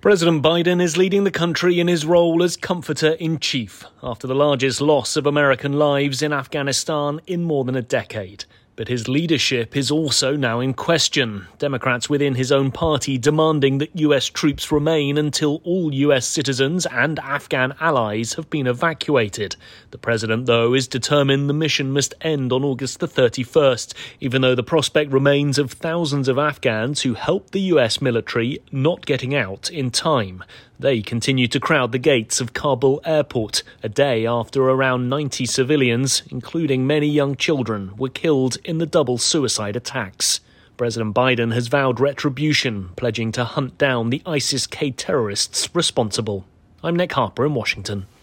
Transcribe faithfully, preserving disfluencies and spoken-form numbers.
President Biden is leading the country in his role as comforter-in-chief after the largest loss of American lives in Afghanistan in more than a decade. But his leadership is also now in question. Democrats within his own party demanding that U S troops remain until all U S citizens and Afghan allies have been evacuated. The president, though, is determined the mission must end on August the thirty-first, even though the prospect remains of thousands of Afghans who helped the U S military not getting out in time. They continue to crowd the gates of Kabul airport a day after around ninety civilians, including many young children, were killed in the double suicide attacks. President Biden has vowed retribution, pledging to hunt down the ISIS-K terrorists responsible. I'm Nick Harper in Washington.